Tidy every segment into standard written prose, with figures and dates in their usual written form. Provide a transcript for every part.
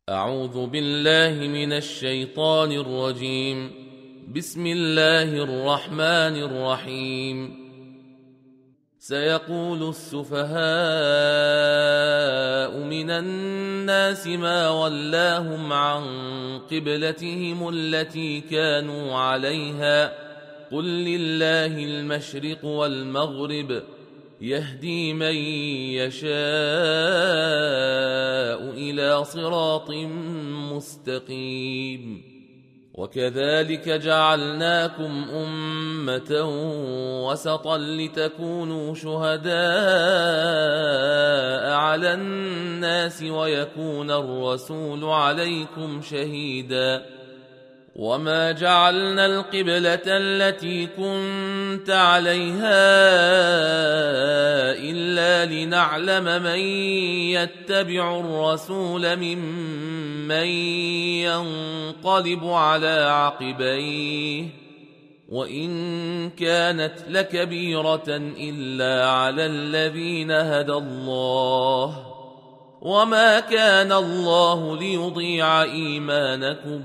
أعوذ بالله من الشيطان الرجيم. بسم الله الرحمن الرحيم. سيقول السفهاء من الناس ما ولاهم عن قبلتهم التي كانوا عليها قل لله المشرق والمغرب يهدي من يشاء إلى صراط مستقيم. وكذلك جعلناكم أمة وسطا لتكونوا شهداء على الناس ويكون الرسول عليكم شهيدا. وما جعلنا القبلة التي كنت عليها إلا لنعلم من يتبع الرسول ممن ينقلب على عقبيه وإن كانت لكبيرة إلا على الذين هدى الله وما كان الله ليضيع إيمانكم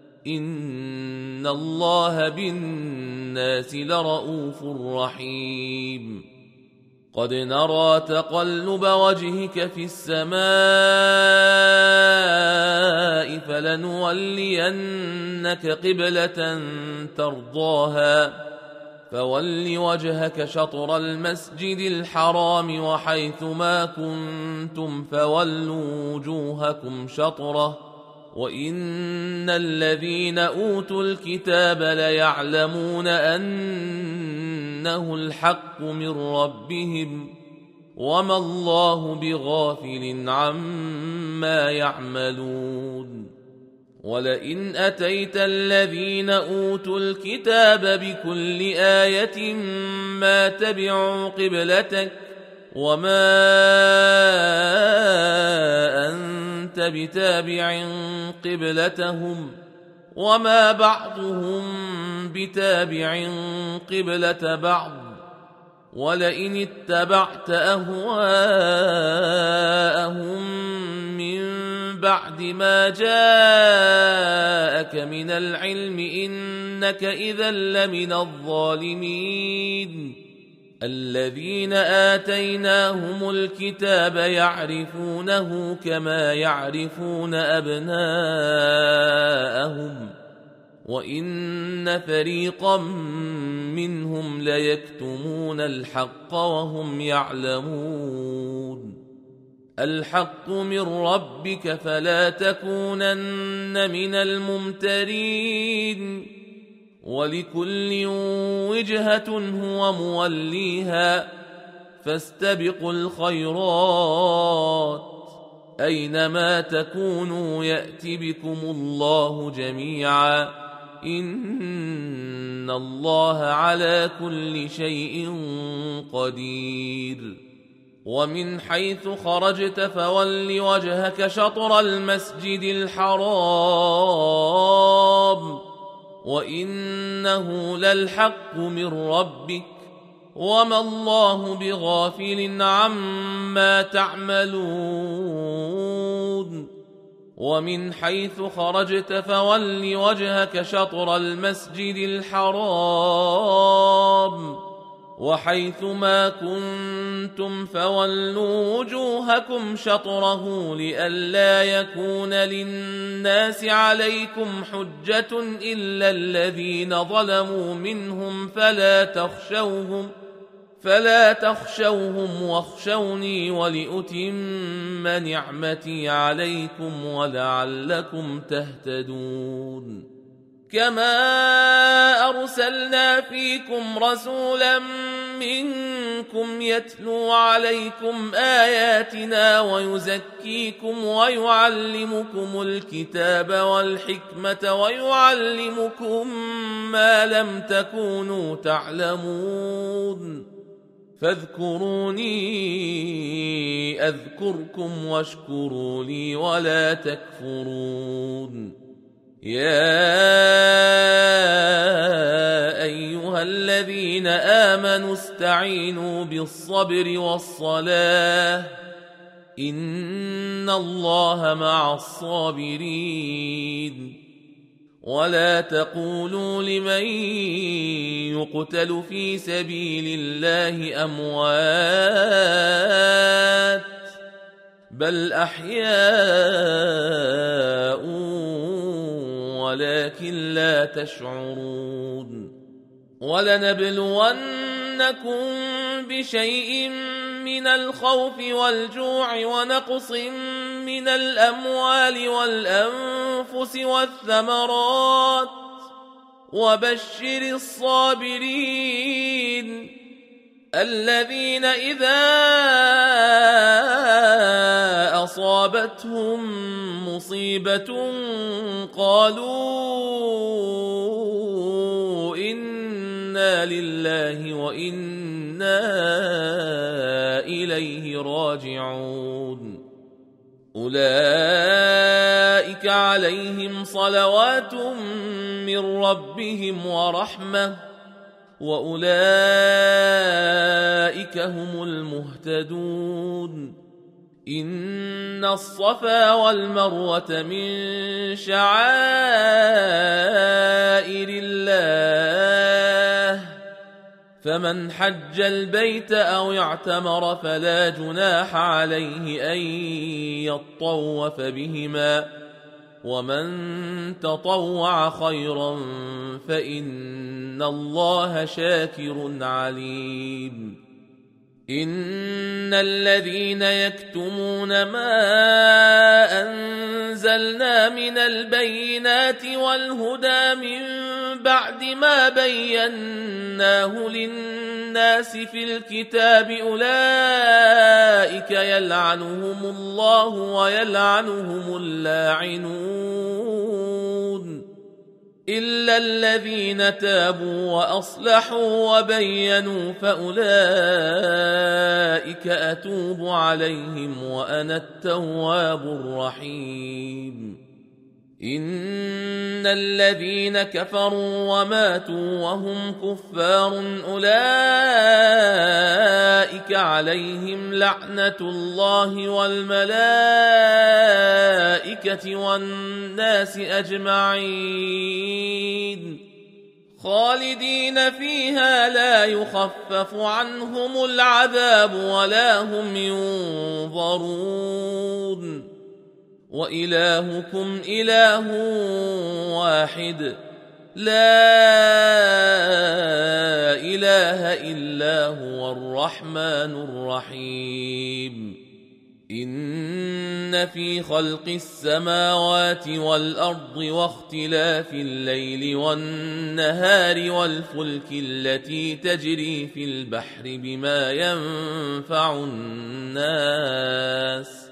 إن الله بالناس لرؤوف رحيم. قد نرى تقلب وجهك في السماء فلنولينك قبلة ترضاها فول وجهك شطر المسجد الحرام وحيث ما كنتم فولوا وجوهكم شطره وإن الذين أوتوا الكتاب ليعلمون أنه الحق من ربهم وما الله بغافل عما يعملون. ولئن أتيت الذين أوتوا الكتاب بكل آية ما تبعوا قبلتك وما أنت بتابع قبلتهم وما بعضهم بتابع قبلة بعض ولئن اتبعت أهواءهم من بعد ما جاءك من العلم إنك إذا لمن الظالمين. الذين آتيناهم الكتاب يعرفونه كما يعرفون أبناءهم وإن فريقا منهم ليكتمون الحق وهم يعلمون. الحق من ربك فلا تكونن من الممترين ولكل وجهة هو موليها فاستبقوا الخيرات أينما تكونوا يأت بكم الله جميعا إن الله على كل شيء قدير. ومن حيث خرجت فول وجهك شطر المسجد الحرام وإنه للحق من ربك وما الله بغافل عما تعملون. ومن حيث خرجت فول وجهك شطر المسجد الحرام وحيث ما كنتم فولوا وجوهكم شطره لئلا يكون للناس عليكم حجة إلا الذين ظلموا منهم فلا تخشوهم واخشوني ولأتم نعمتي عليكم ولعلكم تهتدون. كما أرسلنا فيكم رسولا منكم يتلو عليكم آياتنا ويزكيكم ويعلمكم الكتاب والحكمة ويعلمكم ما لم تكونوا تعلمون فاذكروني أذكركم واشكروا لي ولا تكفرون. يا أيها الذين آمنوا استعينوا بالصبر والصلاة إن الله مع الصابرين ولا تقولوا لمن يقتل في سبيل الله أموات بل أحياء ولكن لا تشعرون ولنبلونكم بشيء من الخوف والجوع ونقص من الأموال والأنفس والثمرات وبشر الصابرين الذين إذا أصابتهم مصيبة قالوا إنا لله وإنا إليه راجعون أولئك عليهم صلوات من ربهم ورحمة وأولئك هم المهتدون إن الصفا والمروة من شعائر الله فمن حج البيت أو اعتمر فلا جناح عليه أن يطوف بهما ومن تطوع خيرا فإن الله شاكر عليم إن الذين يكتمون ما أنزلنا من البينات والهدى من بعد ما بيناه للناس في الكتاب أولئك يلعنهم الله ويلعنهم اللاعنون إلا الذين تابوا وأصلحوا وبينوا فأولئك أتوب عليهم وأنا التواب الرحيم إن الذين كفروا وماتوا وهم كفار أولئك عليهم لعنة الله والملائكة والناس أجمعين خالدين فيها لا يخفف عنهم العذاب ولا هم ينظرون وإلهكم إله واحد لا إله إلا هو الرحمن الرحيم إن في خلق السماوات والأرض واختلاف الليل والنهار والفلك التي تجري في البحر بما ينفع الناس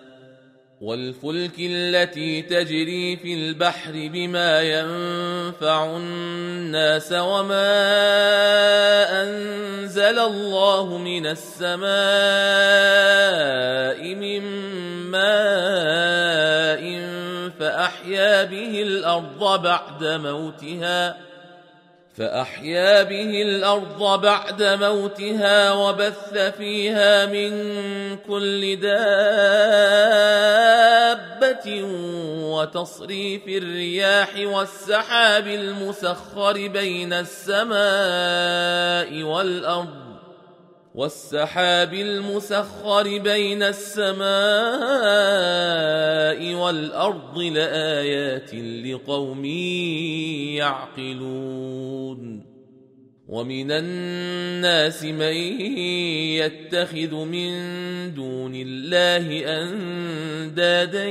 وما أنزل الله من السماء من ماء فأحيا به الأرض بعد موتها وبث فيها من كل دابة وتصريف الرياح والسحاب المسخر بين السماء والأرض لآيات لقوم يعقلون ومن الناس من يتخذ من دون الله أندادا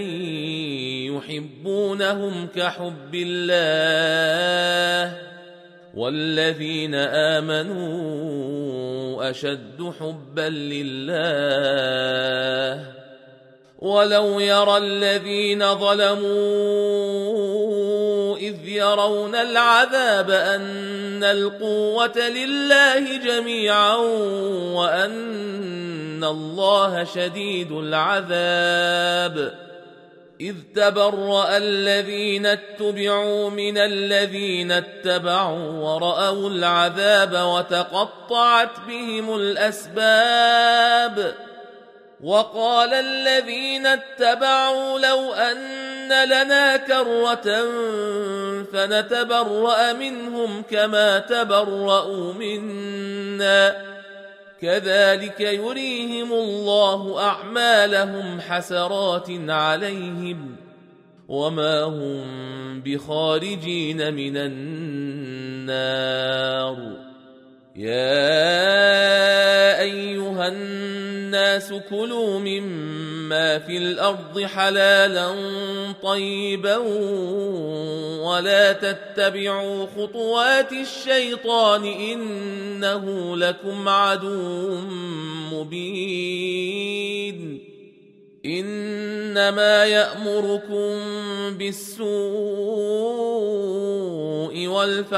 يحبونهم كحب الله والذين آمنوا أشد حبا لله ولو يرى الذين ظلموا إذ يرون العذاب أن القوة لله جميعا وأن الله شديد العذاب إذ تبرأ الذين اتبعوا من الذين اتبعوا ورأوا العذاب وتقطعت بهم الأسباب وقال الذين اتبعوا لو أن لنا كرة فنتبرأ منهم كما تبرأوا منا كذلك يريهم الله أعمالهم حسرات عليهم وما هم بخارجين من النار. يا أيها الناس كلوا مما في الأرض حلالا طيبا ولا تتبعوا خطوات الشيطان إنه لكم عدو مبين. إنما يأمركم بالسوء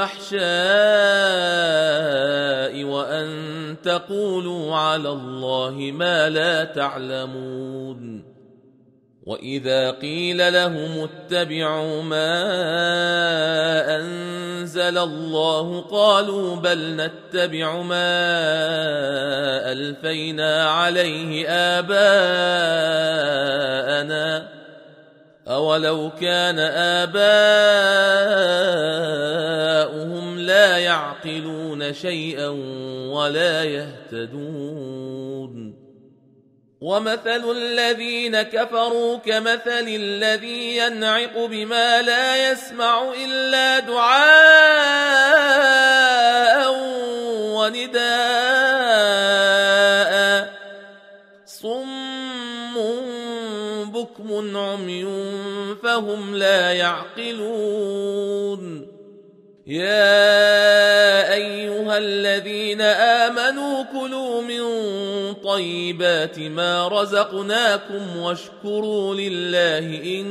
والفحشاء وأن تقولوا على الله ما لا تعلمون. وإذا قيل لهم اتبعوا ما أنزل الله قالوا بل نتبع ما ألفينا عليه آباءنا أولو كان آباؤهم لا يعقلون شيئا ولا يهتدون. ومثل الذين كفروا كمثل الذي ينعق بما لا يسمع إلا دعاء ونداء صم بكم عمي فهم لا يعقلون. يا أيها الذين آمنوا كلوا من طيبات ما رزقناكم واشكروا لله إن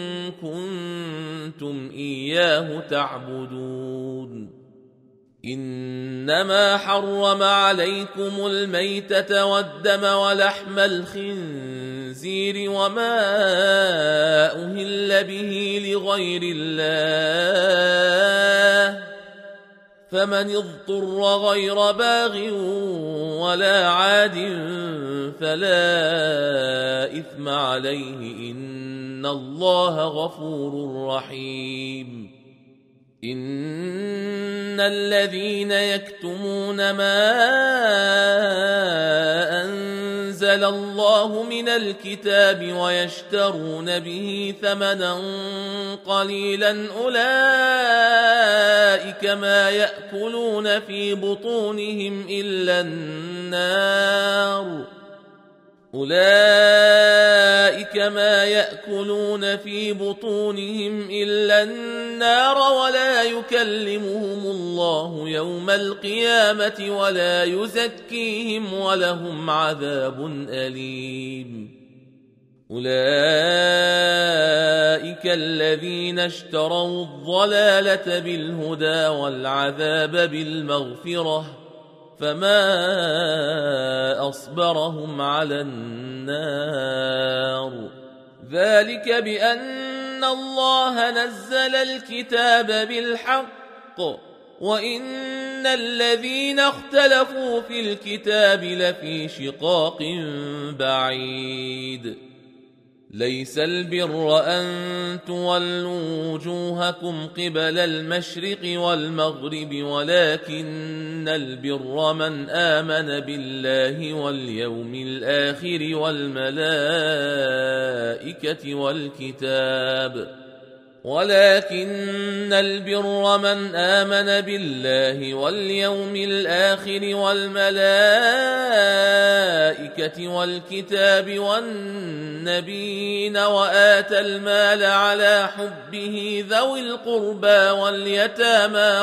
كنتم إياه تعبدون. إنما حرم عليكم الميتة والدم ولحم الخنزير وما أهل به لغير الله فمن اضطر غير باغ ولا عاد فلا إثم عليه إن الله غفور رحيم. إن الذين يكتمون ما أنزل الله من الكتاب ويشترون به ثمنا قليلا أولئك ما يأكلون في بطونهم إلا النار ولا يكلمهم الله يوم القيامة ولا يزكيهم ولهم عذاب أليم. أولئك الذين اشتروا الضلالة بالهدى والعذاب بالمغفرة فما أصبرهم على النار. ذلك بأن الله نزل الكتاب بالحق وإن الذين اختلفوا في الكتاب لفي شقاق بعيد. ليس البر أن تولوا وجوهكم قبل المشرق والمغرب ولكن البر من آمن بالله واليوم الآخر والملائكة والكتاب والنبيين وآتى المال على حبه ذوي القربى واليتامى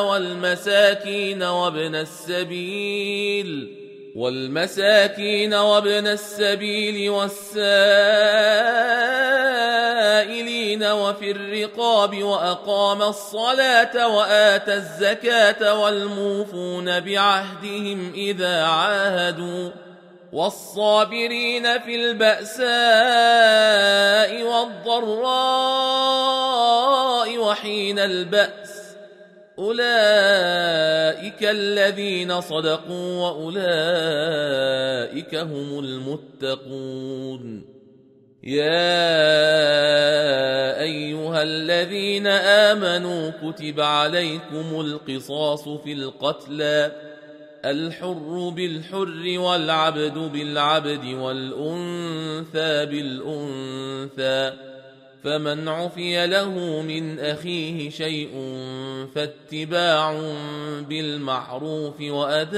والمساكين وابن السبيل والسائلين وفي الرقاب وأقام الصلاة وآتى الزكاة والموفون بعهدهم إذا عاهدوا والصابرين في البأساء والضراء وحين البأس أولئك الذين صدقوا وأولئك أولئك هم المتقون. يا أيها الذين آمنوا كتب عليكم القصاص في القتلى، الحر بالحر والعبد بالعبد والأنثى بالأنثى، فمن عفي له من أخيه شيء فاتباع بالمعروف وأداء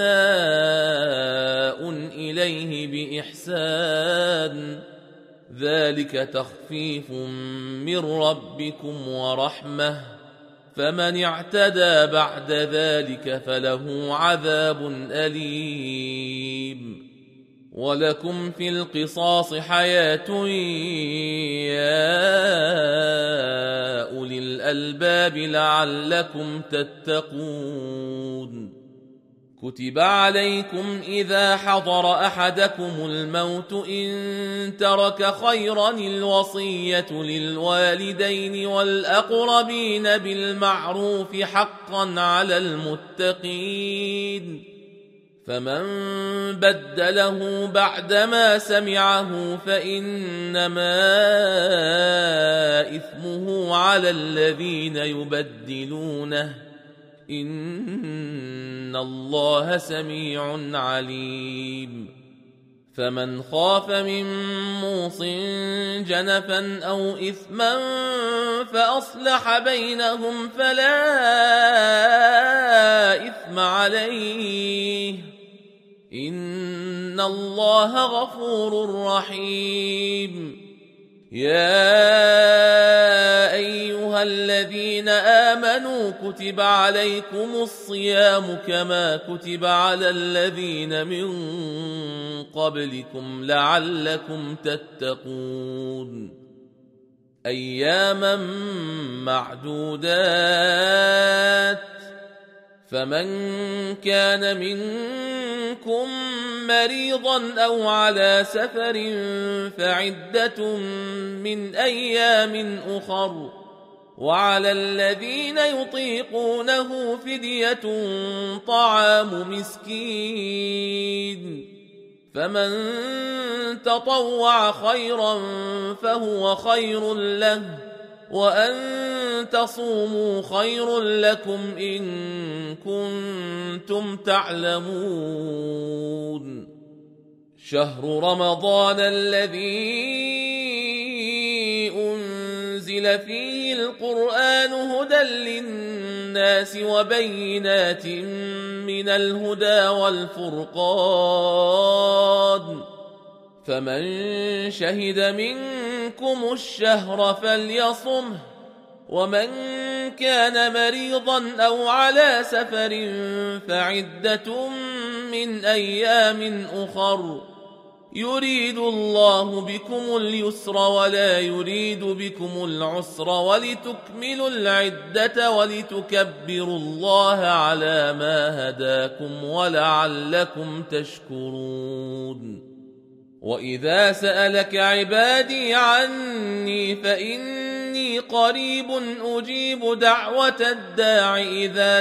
إليه بإحسان، ذلك تخفيف من ربكم ورحمة، فمن اعتدى بعد ذلك فله عذاب أليم. ولكم في القصاص حياة يا أولي الألباب لعلكم تتقون. كتب عليكم إذا حضر أحدكم الموت إن ترك خيرا الوصية للوالدين والأقربين بالمعروف حقا على المتقين، فمن بدله بعدما سمعه فإنما إثمه على الذين يبدلونه، إن الله سميع عليم. فمن خاف من موص جنفا أو إثما فأصلح بينهم فلا إثم عليه، إن الله غفور رحيم. يا أيها الذين آمنوا كتب عليكم الصيام كما كتب على الذين من قبلكم لعلكم تتقون، أياما معدودات، فمن كان منكم مريضا أو على سفر فعدة من أيام أخر، وعلى الذين يطيقونه فدية طعام مسكين، فمن تطوع خيرا فهو خير له، وأن تصوموا خير لكم إن كنتم تعلمون. شهر رمضان الذي أنزل فيه القرآن هدى للناس وبينات من الهدى والفرقان، فمن شهد منكم الشهر فليصمه، ومن كان مريضا أو على سفر فعدة من أيام أخر، يريد الله بكم اليسر ولا يريد بكم العسر ولتكملوا العدة ولتكبروا الله على ما هداكم ولعلكم تشكرون. وإذا سألك عبادي عني فإني قريب أجيب دعوة الداع إذا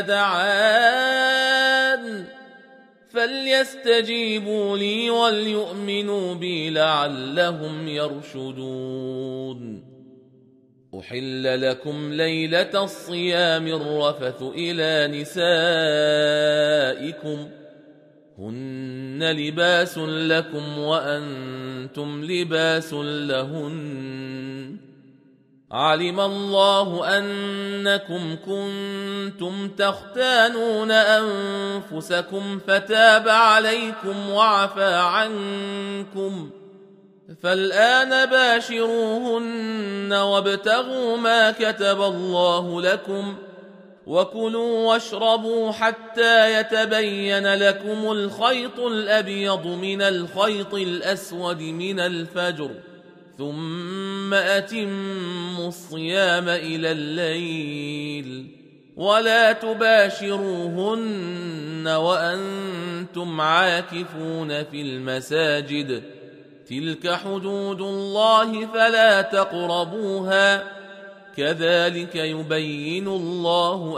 دعان، فليستجيبوا لي وليؤمنوا بي لعلهم يرشدون. أحل لكم ليلة الصيام الرفث إلى نسائكم، هن لباس لكم وأنتم لباس لهن، علم الله أنكم كنتم تختانون أنفسكم فتاب عليكم وعفى عنكم، فالآن باشروهن وابتغوا ما كتب الله لكم، وكلوا واشربوا حتى يتبين لكم الخيط الأبيض من الخيط الأسود من الفجر، ثم أتموا الصيام إلى الليل، ولا تباشروهن وأنتم عاكفون في المساجد، تلك حدود الله فلا تقربوها، كذلك يبين الله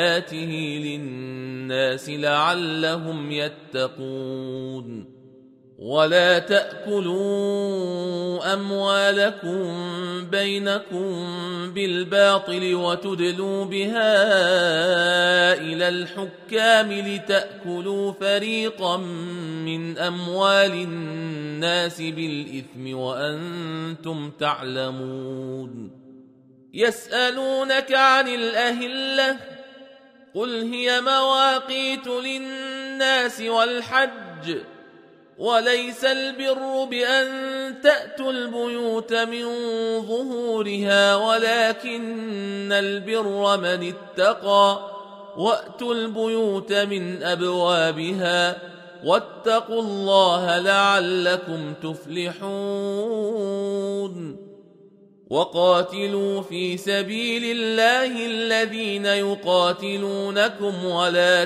آياته للناس لعلهم يتقون. ولا تأكلوا أموالكم بينكم بالباطل وتدلوا بها إلى الحكام لتأكلوا فريقا من أموال الناس بالإثم وأنتم تعلمون. يسألونك عن الأهلة قل هي مواقيت للناس والحج وليس البر بأن تأتوا البيوت من ظهورها ولكن البر من اتقى وأتوا البيوت من أبوابها واتقوا الله لعلكم تفلحون. وقاتلوا في سبيل الله الذين يقاتلونكم ولا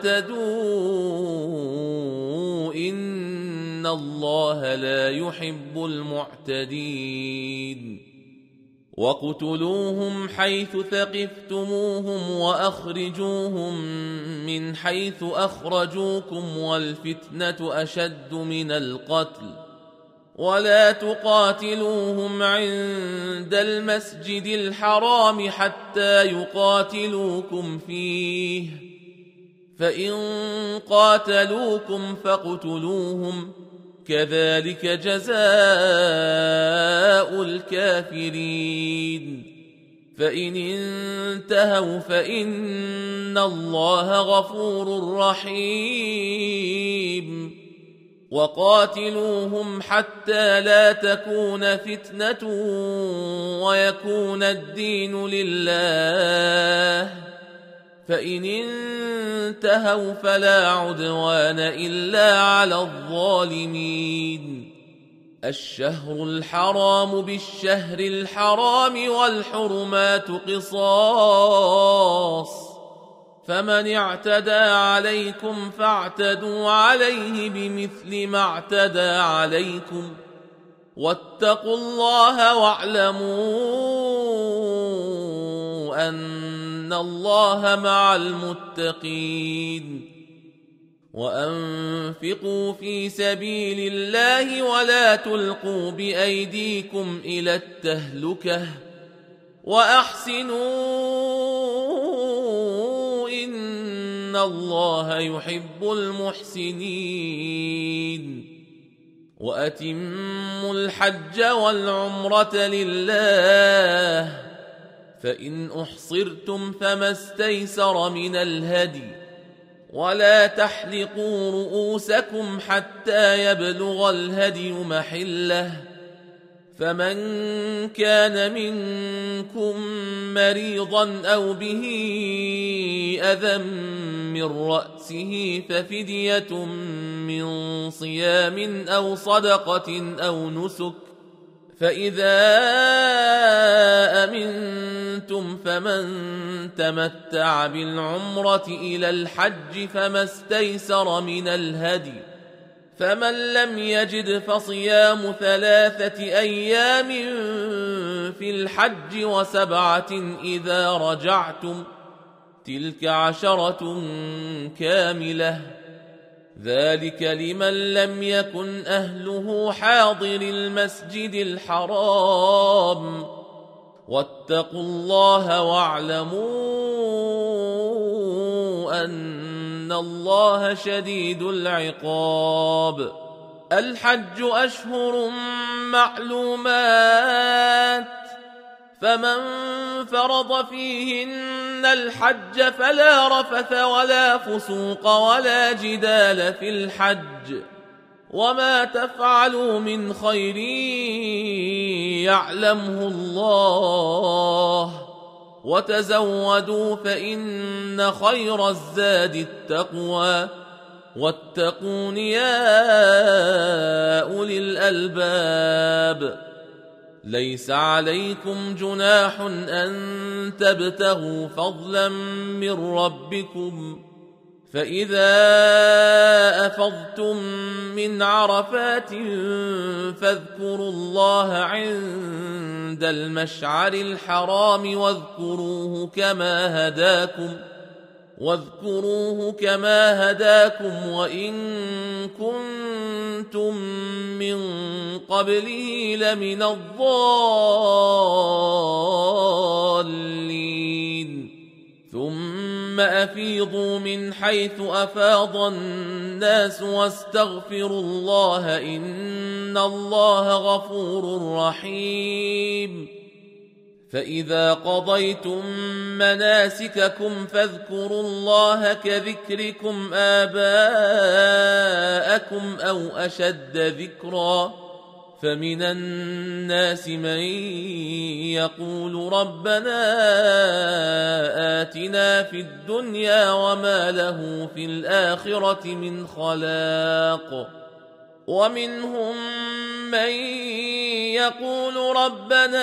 تعتدوا إن الله لا يحب المعتدين. وقتلوهم حيث ثقفتموهم وأخرجوهم من حيث أخرجوكم والفتنة أشد من القتل ولا تقاتلوهم عند المسجد الحرام حتى يقاتلوكم فيه فإن قاتلوكم فاقتلوهم كذلك جزاء الكافرين. فإن انتهوا فإن الله غفور رحيم. وقاتلوهم حتى لا تكون فتنة ويكون الدين لله فإن انتهوا فلا عدوان إلا على الظالمين. الشهر الحرام بالشهر الحرام والحرمات قصاص فمن اعتدى عليكم فاعتدوا عليه بمثل ما اعتدى عليكم واتقوا الله واعلموا أن الله مع المتقين. وأنفقوا في سبيل الله ولا تلقوا بأيديكم إلى التهلكة وأحسنوا إن الله يحب المحسنين. وأتموا الحج والعمرة لله فإن أحصرتم فما استيسر من الهدي ولا تحلقوا رؤوسكم حتى يبلغ الهدي محله فمن كان منكم مريضا أو به أذى من رأسه ففدية من صيام أو صدقة أو نسك فإذا أمنتم فمن تمتع بالعمرة إلى الحج فما استيسر من الهدي فمن لم يجد فصيام 3 أيام في الحج و7 إذا رجعتم تلك 10 كاملة ذلك لمن لم يكن أهله حاضر المسجد الحرام واتقوا الله واعلموا أن الله شديد العقاب. الحج أشهر معلومات فمن فرض فيهن الحج فلا رفث ولا فسوق ولا جدال في الحج وما تفعلوا من خير يعلمه الله وتزودوا فإن خير الزاد التقوى واتقون يا أولي الألباب. ليس عليكم جناح أن تبتغوا فضلا من ربكم فإذا أفضتم من عرفات فاذكروا الله عند المشعر الحرام واذكروه كما هداكم واذكروه كما هداكم وإن كنتم من قبله لمن الضالين ثم أفيضوا من حيث أفاض الناس واستغفروا الله إن الله غفور رحيم فإذا قضيتم مناسككم فاذكروا الله كذكركم آباءكم أو أشد ذكرا فمن الناس من يقول ربنا آتنا في الدنيا وما له في الآخرة من خلاق ومنهم من يقول ربنا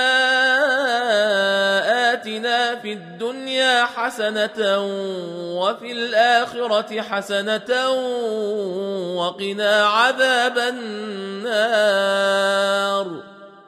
آتنا في الدنيا حسنة وفي الآخرة حسنة وقنا عذاب النار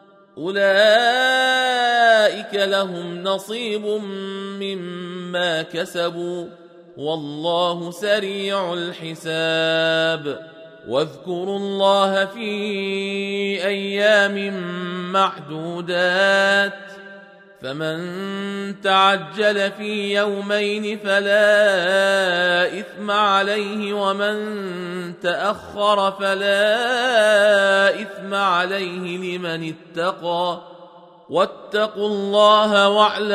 أولئك لهم نصيب مما كسبوا والله سريع الحساب واذكروا الله في أيام معدودات فمن تعجل في يومين فلا إثم عليه ومن تأخر فلا إثم عليه لمن اتقى واتقوا الله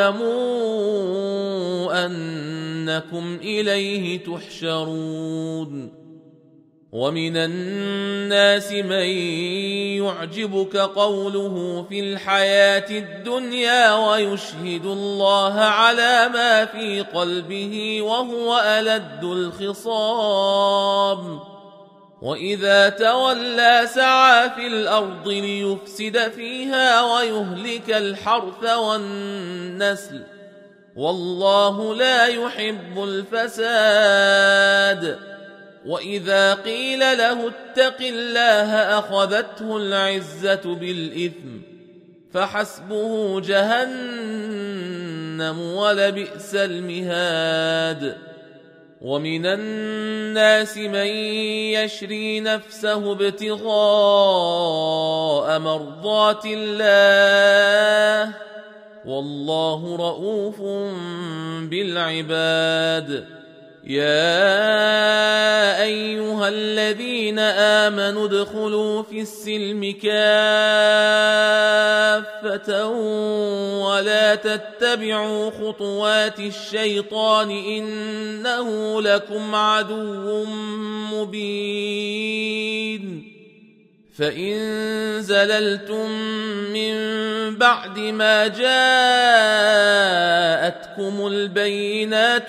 واعلموا أنكم إليه تحشرون ومن الناس من يعجبك قوله في الحياة الدنيا ويشهد الله على ما في قلبه وهو ألد الخصام وإذا تولى سعى في الأرض ليفسد فيها ويهلك الحرث والنسل والله لا يحب الفساد وإذا قيل له اتق الله أخذته العزة بالإثم فحسبه جهنم ولبئس المهاد ومن الناس من يشري نفسه ابتغاء مرضات الله والله رؤوف بالعباد يا أيها الذين آمنوا ادخلوا في السلم كافة ولا تتبعوا خطوات الشيطان إنه لكم عدو مبين فإن زللتم من بعد ما جاءتكم البينات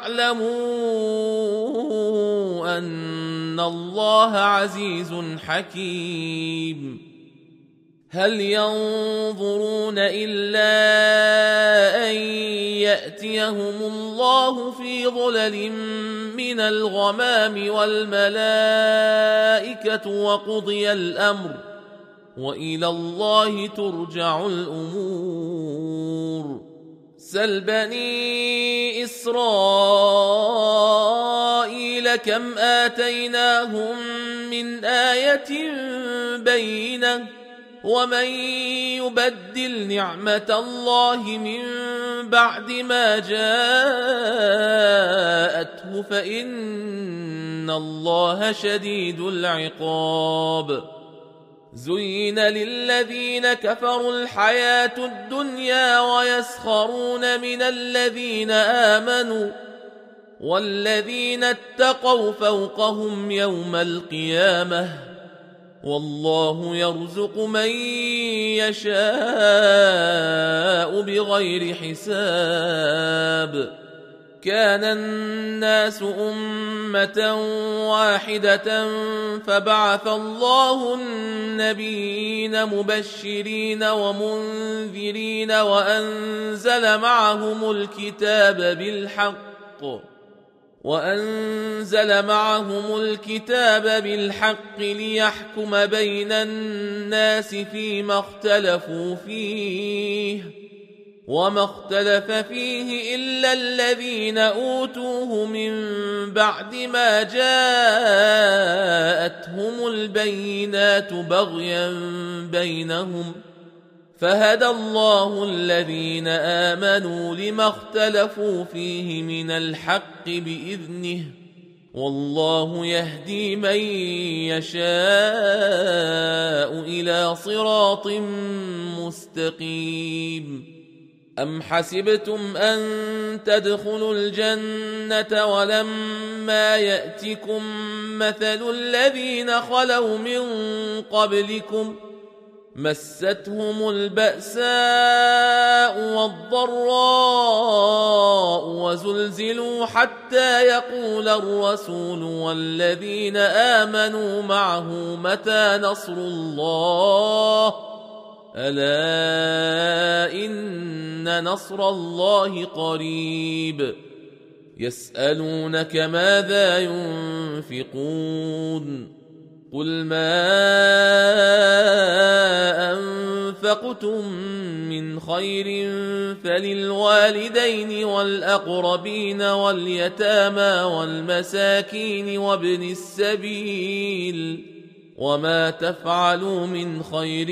فاعلموا أن الله عزيز حكيم هل ينظرون إلا أن يأتيهم الله في ظلل من الغمام والملائكة وقضي الأمر وإلى الله ترجع الأمور سل بني إسرائيل كم آتيناهم من آية بينة ومن يبدل نعمة الله من بعد ما جاءته فإن الله شديد العقاب زين للذين كفروا الحياة الدنيا ويسخرون من الذين آمنوا والذين اتقوا فوقهم يوم القيامة والله يرزق من يشاء بغير حساب كان الناس أمة واحدة فبعث الله النبيين مبشرين ومنذرين وأنزل معهم الكتاب بالحق ليحكم بين الناس فيما اختلفوا فيه وما اختلف فيه إلا الذين أوتوه من بعد ما جاءتهم البينات بغيا بينهم فهدى الله الذين آمنوا لما اختلفوا فيه من الحق بإذنه والله يهدي من يشاء إلى صراط مستقيم. أم حسبتم أن تدخلوا الجنة ولما يأتكم مثل الذين خلوا من قبلكم مستهم البأساء والضراء وزلزلوا حتى يقول الرسول والذين آمنوا معه متى نصر الله ألا إن نصر الله قريب. يسألونك ماذا ينفقون قل ما أنفقتم من خير فللوالدين والأقربين واليتامى والمساكين وابن السبيل وما تفعلوا من خير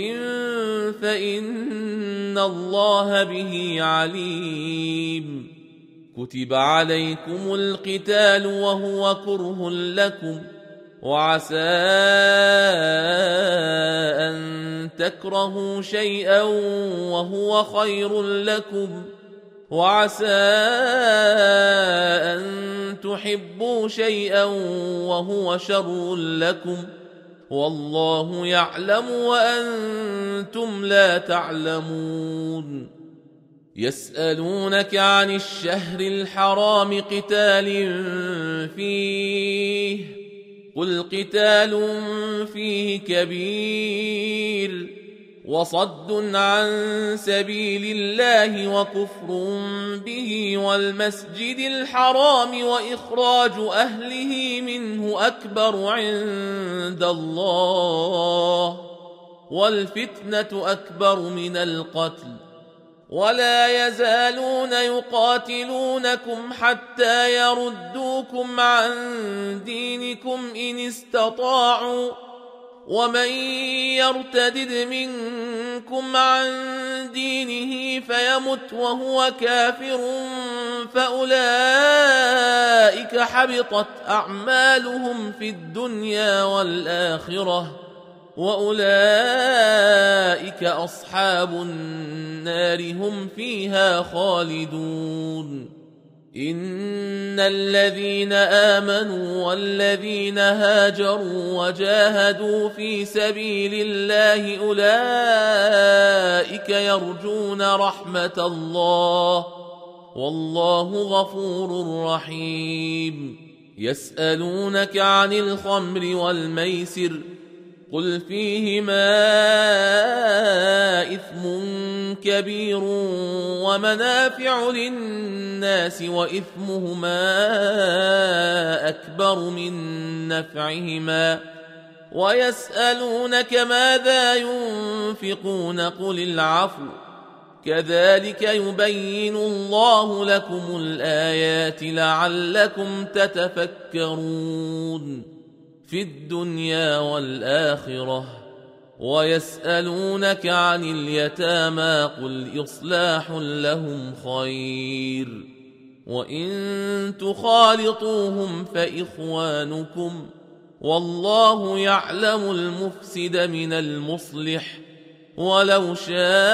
فإن الله به عليم. كتب عليكم القتال وهو كره لكم وعسى أن تكرهوا شيئا وهو خير لكم وعسى أن تحبوا شيئا وهو شر لكم والله يعلم وأنتم لا تعلمون. يسألونك عن الشهر الحرام قتال فيه قل قتال فيه كبير وصد عن سبيل الله وكفر به والمسجد الحرام وإخراج أهله منه أكبر عند الله والفتنة أكبر من القتل ولا يزالون يقاتلونكم حتى يردوكم عن دينكم إن استطاعوا ومن يرتدد منكم عن دينه فيمت وهو كافر فأولئك حبطت أعمالهم في الدنيا والآخرة وأولئك أصحاب النار هم فيها خالدون. إن الذين آمنوا والذين هاجروا وجاهدوا في سبيل الله أولئك يرجون رحمة الله والله غفور رحيم. يسألونك عن الخمر والميسر قل فيهما إثم كبير ومنافع للناس وإثمهما أكبر من نفعهما ويسألونك ماذا ينفقون قل العفو كذلك يبين الله لكم الآيات لعلكم تتفكرون في الدنيا والآخرة. ويسألونك عن اليتامى قل إصلاح لهم خير وإن تخالطوهم فإخوانكم والله يعلم المفسد من المصلح ولو شاء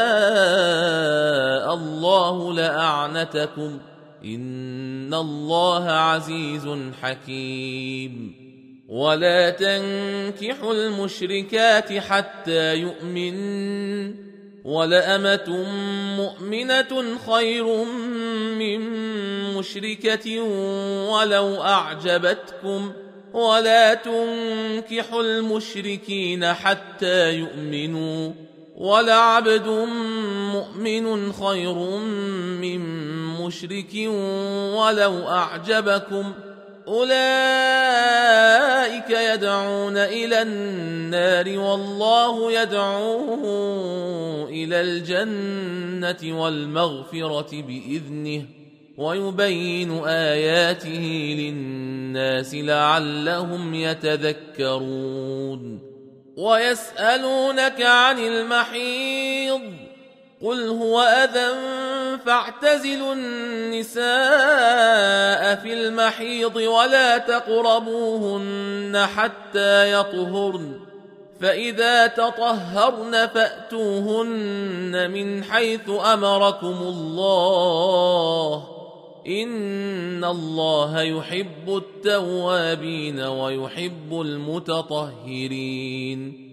الله لأعنتكم إن الله عزيز حكيم. ولا تنكحوا المشركات حتى يؤمن ولأمة مؤمنة خير من مشركة ولو أعجبتكم ولا تنكحوا المشركين حتى يؤمنوا ولعبد مؤمن خير من مشرك ولو أعجبكم أولئك يدعون إلى النار والله يدعو إلى الجنة والمغفرة بإذنه ويبين آياته للناس لعلهم يتذكرون ويسألونك عن المحيض قل هو أذى فاعتزلوا النساء في المحيض ولا تقربوهن حتى يطهرن فإذا تطهرن فأتوهن من حيث أمركم الله إن الله يحب التوابين ويحب المتطهرين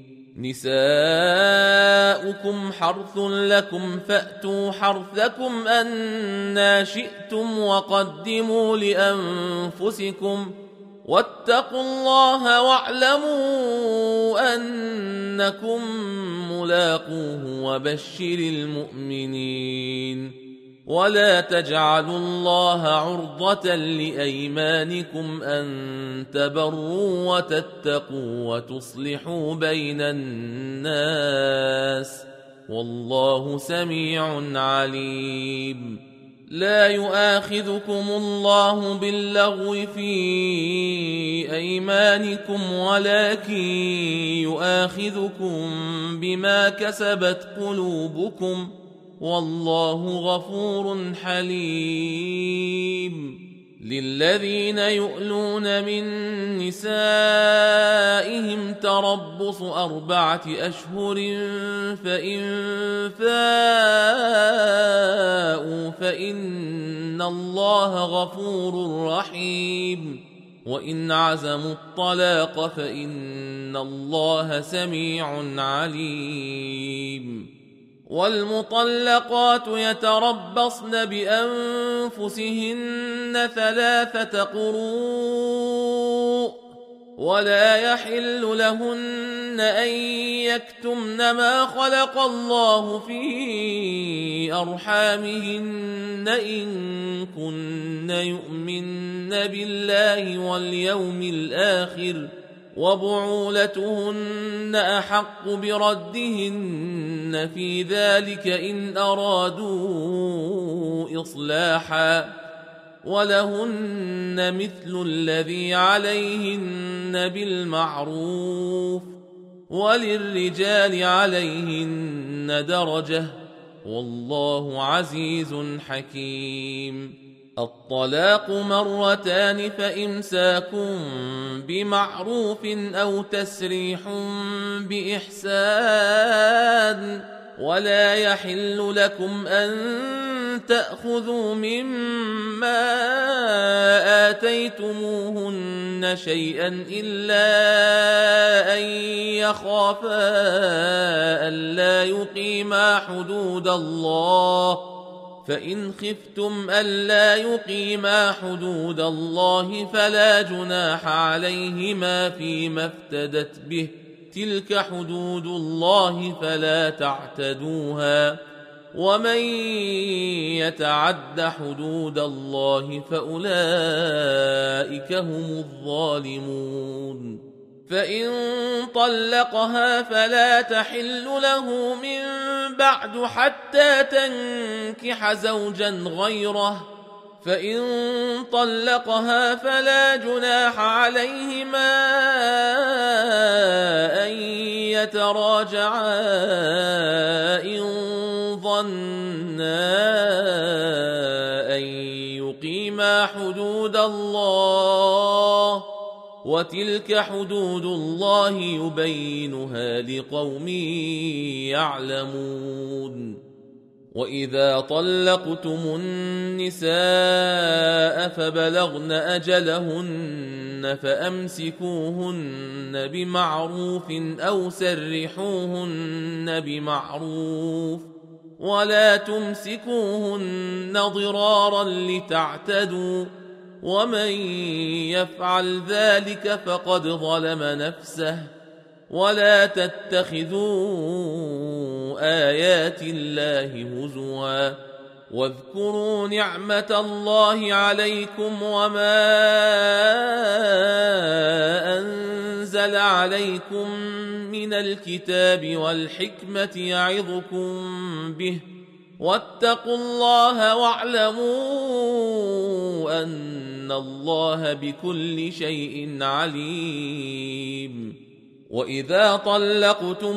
نساؤكم حرث لكم فأتوا حرثكم أنى شئتم وقدموا لأنفسكم واتقوا الله واعلموا أنكم ملاقوه وبشر المؤمنين ولا تجعلوا الله عرضة لأيمانكم أن تبروا وتتقوا وتصلحوا بين الناس والله سميع عليم لا يؤاخذكم الله باللغو في أيمانكم ولكن يؤاخذكم بما كسبت قلوبكم والله غفور حليم للذين يؤلون من نسائهم تربص 4 أشهر فإن فاءوا فإن الله غفور رحيم وإن عزموا الطلاق فإن الله سميع عليم والمطلقات يتربصن بأنفسهن 3 قروء ولا يحل لهن أن يكتمن ما خلق الله في أرحامهن إن كن يؤمن بالله واليوم الآخر وبعولتهن أحق بردهن في ذلك إن أرادوا إصلاحا ولهن مثل الذي عليهن بالمعروف وللرجال عليهن درجة والله عزيز حكيم الطلاق 2 مرتان فإمساك بمعروف أو تسريح بإحسان ولا يحل لكم أن تأخذوا مما آتيتموهن شيئا إلا أن يخافا ألا يقيما حدود الله فإن خفتم ألا يقيما حدود الله فلا جناح عليهما فيما افتدت به تلك حدود الله فلا تعتدوها ومن يتعد حدود الله فأولئك هم الظالمون فإن طلقها فلا تحل له من بعد حتى تنكح زوجا غيره فإن طلقها فلا جناح عليهما أن يتراجعا إن ظنا أن يقيما حدود الله وتلك حدود الله يبينها لقوم يعلمون وإذا طلقتم النساء فبلغن أجلهن فأمسكوهن بمعروف أو سرحوهن بمعروف ولا تمسكوهن ضرارا لتعتدوا ومن يفعل ذلك فقد ظلم نفسه ولا تتخذوا آيات الله هزوا واذكروا نعمة الله عليكم وما أنزل عليكم من الكتاب والحكمة يعظكم به، واتقوا الله واعلموا أن الله بكل شيء عليم. وإذا طلقتم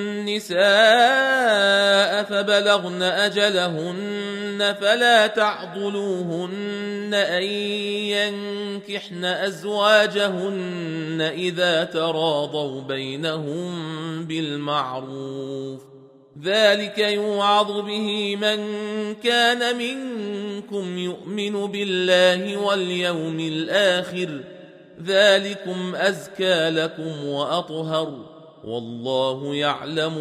النساء فبلغن أجلهن فلا تعضلوهن أن ينكحن أزواجهن إذا تراضوا بينهم بالمعروف، ذلك يوعظ به من كان منكم يؤمن بالله واليوم الآخر، ذلكم أزكى لكم وأطهر، والله يعلم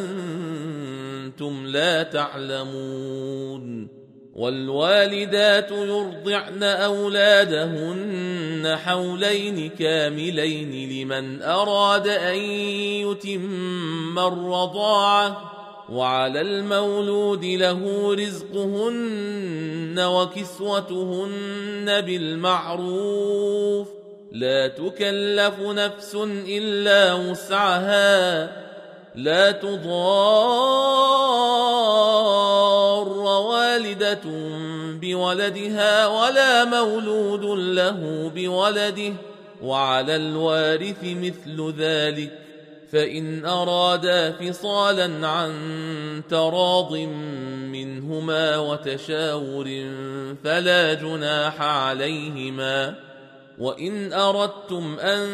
وأنتم لا تعلمون. والوالدات يرضعن أولادهن حولين كاملين لمن أراد أن يتم الرضاعة، وعلى المولود له رزقهن وكسوتهن بالمعروف، لا تكلف نفس إلا وسعها، لا تضار والدة بولدها ولا مولود له بولده، وعلى الوارث مثل ذلك، فإن أرادا فصالا عن تراض منهما وتشاور فلا جناح عليهما. وإن أردتم أن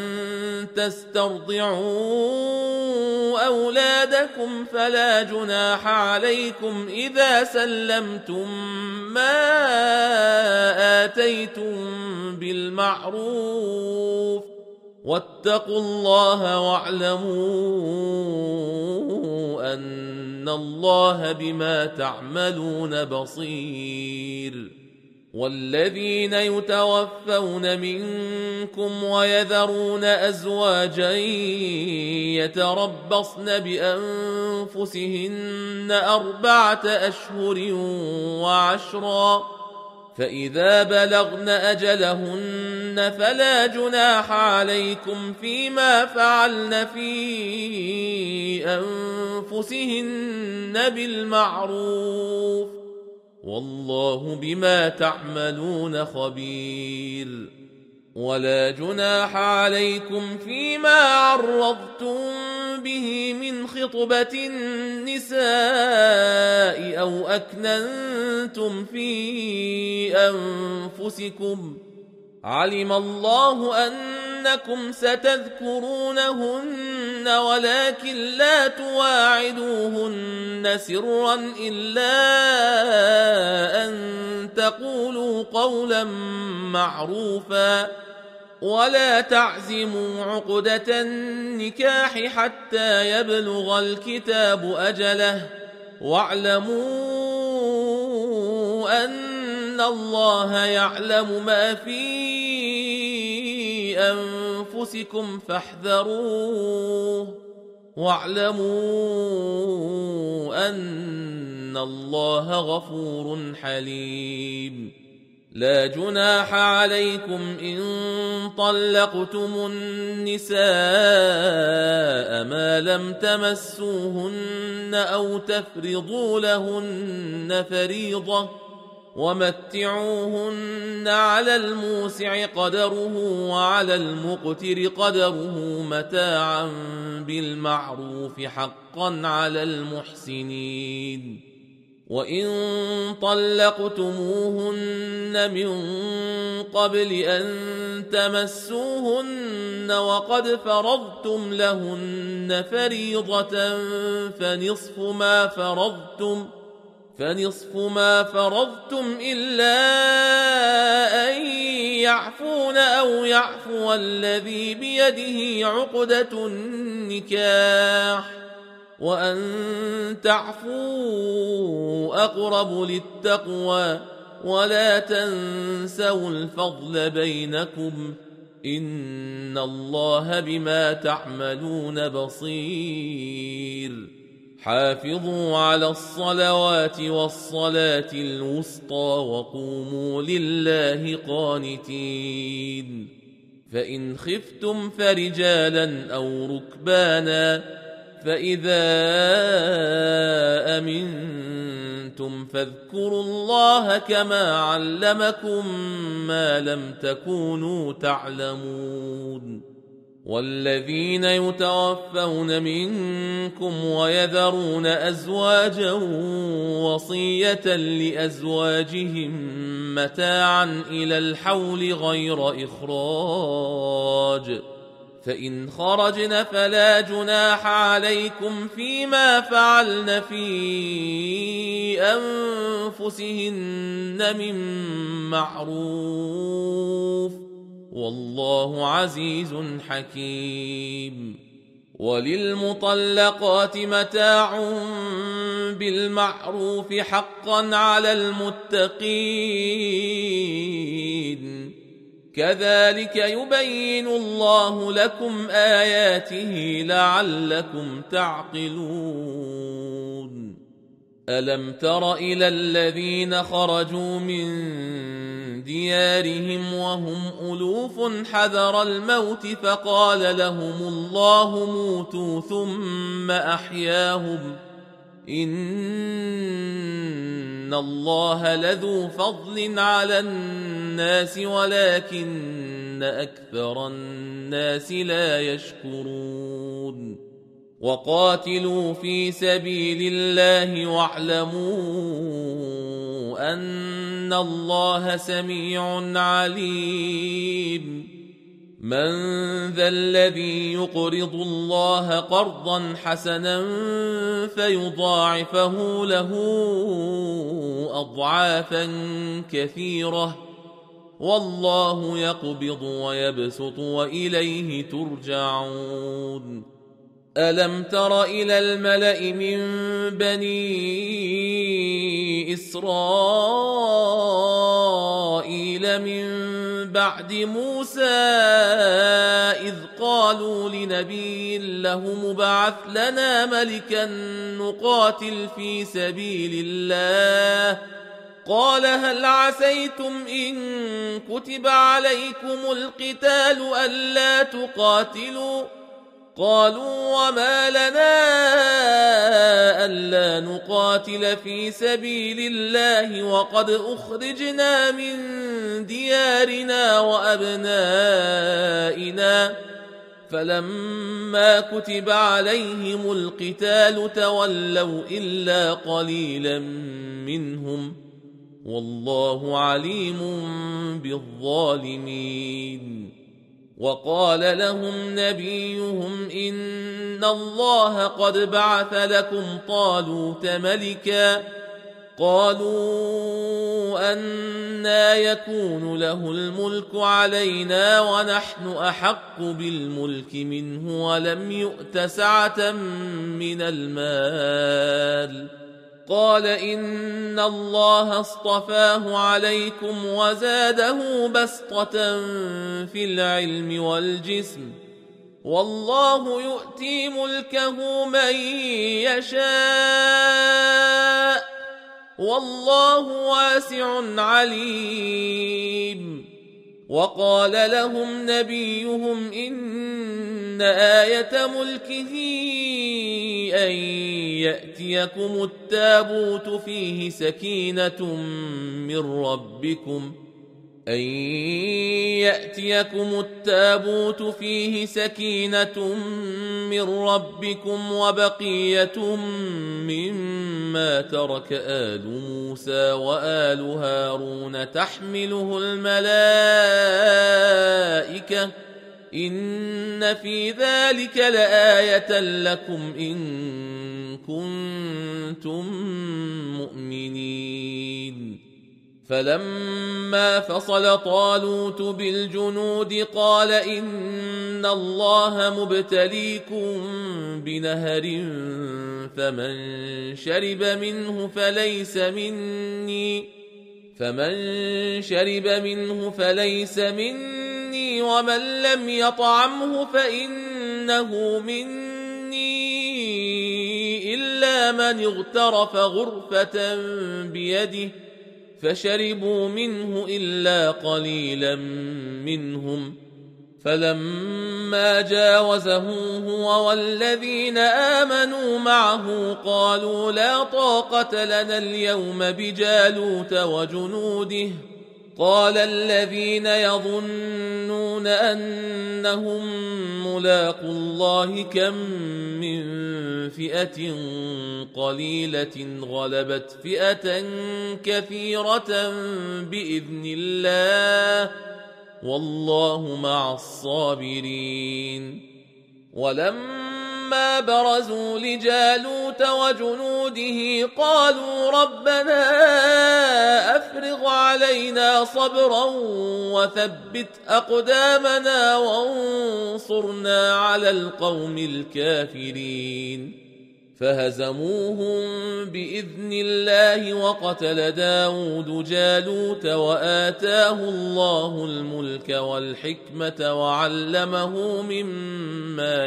تسترضعوا أولادكم فلا جناح عليكم إذا سلمتم ما آتيتم بالمعروف، واتقوا الله واعلموا أن الله بما تعملون بصير. والذين يتوفون منكم ويذرون أزواجا يتربصن بأنفسهن 4 أشهر وعشرا، فإذا بلغن أجلهن فلا جناح عليكم فيما فعلن في أنفسهن بالمعروف، والله بما تعملون خبير. ولا جناح عليكم فيما عرضتم به من خطبة النساء أو أكننتم في أنفسكم، علم الله أنكم ستذكرونهن ولكن لا تواعدوهن سرا إلا أن تقولوا قولا معروفا، ولا تعزموا عقدة النكاح حتى يبلغ الكتاب أجله، واعلموا أن الله يعلم ما في أنفسكم فاحذروه، واعلموا أن الله غفور حليم. لا جناح عليكم إن طلقتم النساء ما لم تمسوهن أو تفرضوا لهن فريضة، ومتعوهن على الموسع قدره وعلى المقتر قدره متاعا بالمعروف حقا على المحسنين. وإن طلقتموهن من قبل أن تمسوهن وقد فرضتم لهن فريضة فنصف ما فرضتم إلا أن يعفون أو يعفو الذي بيده عقدة النكاح، وأن تعفوا أقرب للتقوى، ولا تنسوا الفضل بينكم، إن الله بما تعملون بصير. حافظوا على الصلوات والصلاة الوسطى وقوموا لله قانتين. فإن خفتم فرجالا أو ركبانا فإذا أمنتم فاذكروا الله كما علمكم ما لم تكونوا تعلمون. والذين يتوفون منكم ويذرون أزواجا وصية لأزواجهم متاعا إلى الحول غير إخراج، فإن خرجن فلا جناح عليكم فيما فعلن في أنفسهن من معروف، والله عزيز حكيم. وللمطلقات متاع بالمعروف حقا على المتقين، كذلك يبين الله لكم آياته لعلكم تعقلون. ألم تر إلى الذين خرجوا من ديارهم وهم ألوف حذر الموت فقال لهم الله موتوا ثم أحياهم، إن الله لذو فضل على الناس ولكن أكثر الناس لا يشكرون. وقاتلوا في سبيل الله واعلموا أن الله سميع عليم. من ذا الذي يقرض الله قرضا حسنا فيضاعفه له أضعافا كثيرة، والله يقبض ويبسط وإليه ترجعون. ألم تر إلى الملأ من بني إسرائيل من بعد موسى إذ قالوا لنبي له مبعث لنا ملكا نقاتل في سبيل الله، قال هل عسيتم إن كتب عليكم القتال ألا تقاتلوا؟ قالوا وما لنا ألا نقاتل في سبيل الله وقد أخرجنا من ديارنا وأبنائنا، فلما كتب عليهم القتال تولوا إلا قليلا منهم، والله عليم بالظالمين. وقال لهم نبيهم إن الله قد بعث لكم طالوت ملكا، قالوا أنى يكون له الملك علينا ونحن أحق بالملك منه ولم يؤت سعة من المال، قال إن الله اصطفاه عليكم وزاده بسطة في العلم والجسم، والله يؤتي ملكه من يشاء، والله واسع عليم. وقال لهم نبيهم إن آية ملكه أن يأتيكم التابوت فيه سكينة من ربكم وبقية مما ترك آل موسى وآل هارون تحمله الملائكة، إن في ذلك لآية لكم إن كنتم مؤمنين. فلما فصل طالوت بالجنود قال إن الله مبتليكم بنهر فمن شرب منه فليس مني ومن لم يطعمه فإنه مني إلا من اغترف غرفة بيده فشربوا منه إلا قليلا منهم، فلما جاوزه هو والذين آمنوا معه قالوا لا طاقة لنا اليوم بجالوت وجنوده. قال الذين يظنون أنهم ملاقو الله كم من فئة قليلة غلبت فئة كثيرة بإذن الله والله مع الصابرين. ولما برزوا لجالوت وجنوده قالوا ربنا أفرغ علينا صبرا وثبت أقدامنا وانصرنا على القوم الكافرين. فهزموهم بإذن الله وقتل داود جالوت وآتاه الله الملك والحكمة وعلمه مما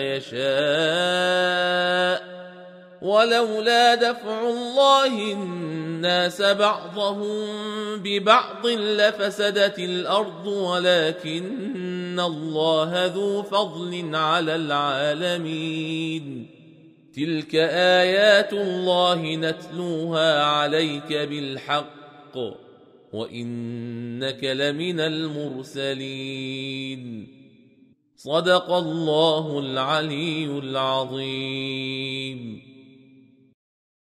يشاء ولولا دفع الله الناس بعضهم ببعض لفسدت الأرض ولكن الله ذو فضل على العالمين. تلك آيات الله نتلوها عليك بالحق وإنك لمن المرسلين. صدق الله العلي العظيم.